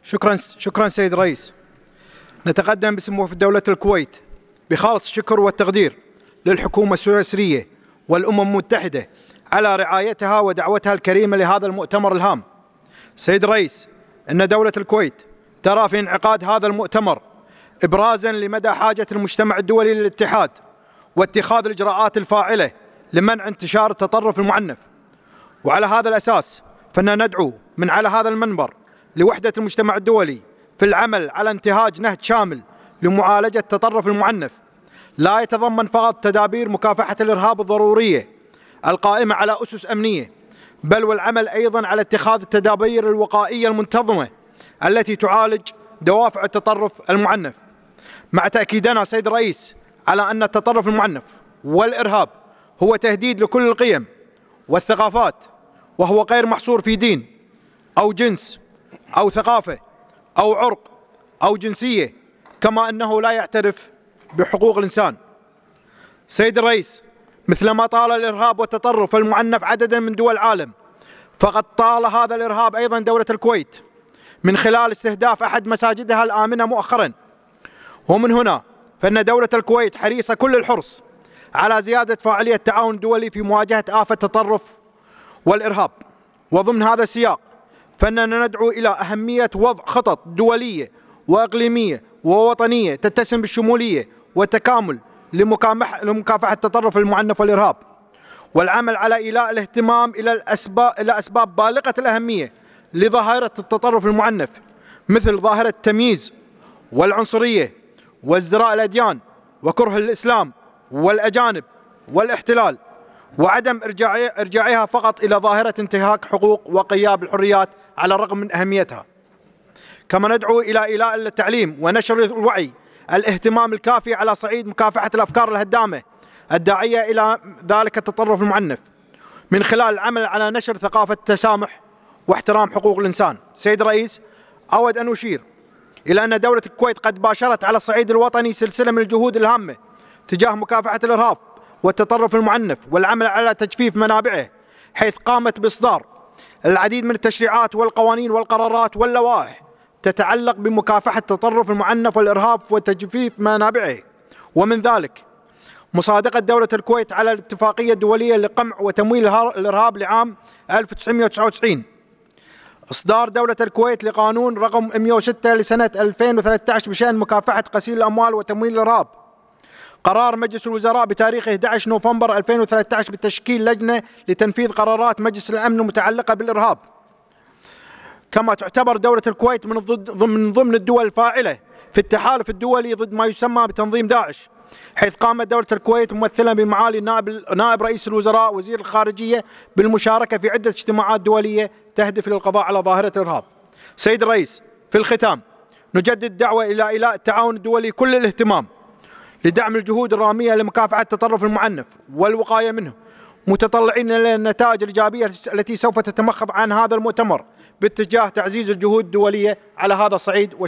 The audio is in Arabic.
شكرا سيد الرئيس. نتقدم باسم وفد دولة الكويت بخالص الشكر والتقدير للحكومة السويسرية والأمم المتحدة على رعايتها ودعوتها الكريمة لهذا المؤتمر الهام. سيد الرئيس، أن دولة الكويت ترى في انعقاد هذا المؤتمر إبرازا لمدى حاجة المجتمع الدولي للاتحاد واتخاذ الإجراءات الفاعلة لمنع انتشار التطرف المعنف. وعلى هذا الأساس فإننا ندعو من على هذا المنبر لوحدة المجتمع الدولي في العمل على انتهاج نهج شامل لمعالجة التطرف المعنف، لا يتضمن فقط تدابير مكافحة الإرهاب الضرورية القائمة على أسس أمنية، بل والعمل أيضا على اتخاذ التدابير الوقائية المنتظمة التي تعالج دوافع التطرف المعنف، مع تأكيدنا سيد الرئيس على أن التطرف المعنف والإرهاب هو تهديد لكل القيم والثقافات، وهو غير محصور في دين أو جنس أو ثقافة أو عرق أو جنسية، كما أنه لا يعترف بحقوق الإنسان. سيد الرئيس، مثلما طال الإرهاب والتطرف المعنف عددا من دول العالم، فقد طال هذا الإرهاب أيضا دولة الكويت من خلال استهداف أحد مساجدها الآمنة مؤخرا. ومن هنا فإن دولة الكويت حريصة كل الحرص على زيادة فاعلية التعاون الدولي في مواجهة آفة التطرف والإرهاب. وضمن هذا السياق فإننا ندعو إلى أهمية وضع خطط دولية وإقليمية ووطنية تتسم بالشمولية والتكامل لمكافحة التطرف المعنف والإرهاب، والعمل على إيلاء الاهتمام إلى أسباب بالغة الأهمية لظاهرة التطرف المعنف، مثل ظاهرة التمييز والعنصرية وازدراء الأديان وكره الإسلام والأجانب والاحتلال، وعدم إرجاعها فقط إلى ظاهرة انتهاك حقوق وغياب الحريات على الرغم من أهميتها. كما ندعو إلى إيلاء التعليم ونشر الوعي الاهتمام الكافي على صعيد مكافحة الأفكار الهدامة الداعية إلى ذلك التطرف المعنف، من خلال العمل على نشر ثقافة التسامح واحترام حقوق الإنسان. سيد الرئيس، أود أن أشير إلى أن دولة الكويت قد باشرت على الصعيد الوطني سلسلة من الجهود الهامة تجاه مكافحة الإرهاب والتطرف المعنف والعمل على تجفيف منابعه، حيث قامت بإصدار العديد من التشريعات والقوانين والقرارات واللوائح تتعلق بمكافحة التطرف المعنف والإرهاب وتجفيف منابعه، ومن ذلك مصادقة دولة الكويت على الاتفاقية الدولية لقمع وتمويل الإرهاب لعام 1999، إصدار دولة الكويت لقانون رقم 106 لسنة 2013 بشأن مكافحة غسيل الأموال وتمويل الإرهاب، قرار مجلس الوزراء بتاريخ 11 نوفمبر 2013 بتشكيل لجنة لتنفيذ قرارات مجلس الأمن المتعلقة بالإرهاب. كما تعتبر دولة الكويت من ضمن الدول الفاعلة في التحالف الدولي ضد ما يسمى بتنظيم داعش، حيث قامت دولة الكويت ممثلا بمعالي نائب رئيس الوزراء وزير الخارجية بالمشاركة في عدة اجتماعات دولية تهدف للقضاء على ظاهرة الإرهاب. سيد الرئيس، في الختام نجدد الدعوة إلى إيلاء التعاون الدولي كل الاهتمام لدعم الجهود الرامية لمكافحة التطرف المعنف والوقاية منه، متطلعين إلى النتائج الإيجابية التي سوف تتمخض عن هذا المؤتمر باتجاه تعزيز الجهود الدولية على هذا الصعيد.